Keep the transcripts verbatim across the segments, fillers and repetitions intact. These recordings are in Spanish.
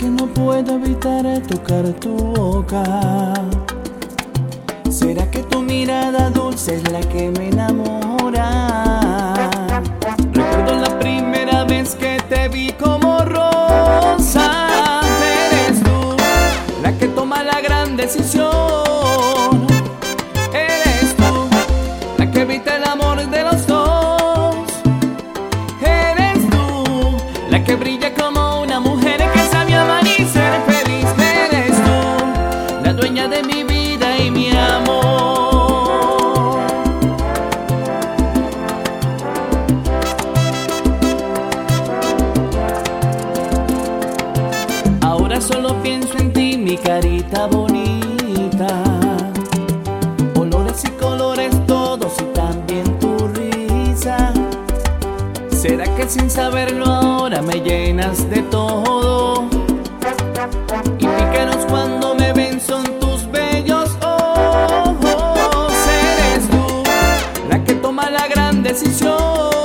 no puedo evitar tocar tu boca? ¿Será que tu mirada dulce es la que me enamora? Recuerdo la primera vez que te vi como rosa. Eres tú la que toma la gran decisión. Eres tú la que evita el amor de los dos. Eres tú la que brilla como una mujer que sabe amar y ser feliz. Eres tú la dueña de mi vida y mi amor. Ahora solo pienso en ti, mi carita bonita. Olores y colores todos y también tu risa. ¿Será que sin saberlo ahora me llenas de todo? Y pícaros cuando me ven son tus bellos ojos. Eres tú la que toma la gran decisión.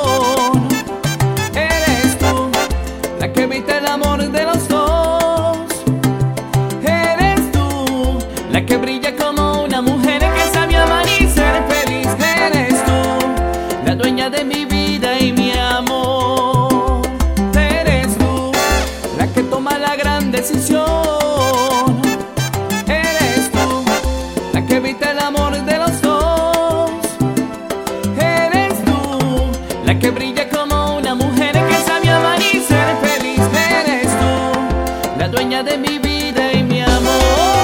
Eres tú la que evita el amor de los dos. Eres tú la que brilla como una mujer que sabe amar y ser feliz. Eres tú la dueña de mi vida y mi amor. Eres tú la que toma la gran decisión. Eres tú la que evita el amor de los dos. Eres tú la que brilla como una mujer que sabe amar y ser feliz. Eres tú la dueña de mi vida y mi amor.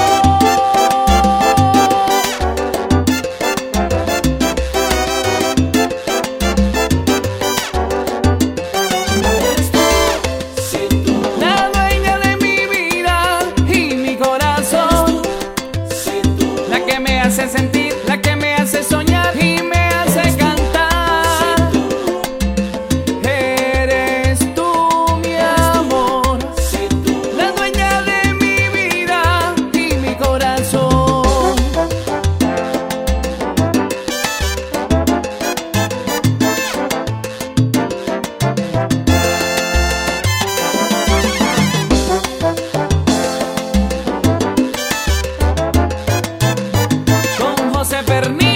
Hace sentir, la que me hace soñar y me hace cantar. Eres tú, mi amor, la dueña de mi vida y mi corazón. José Pernil.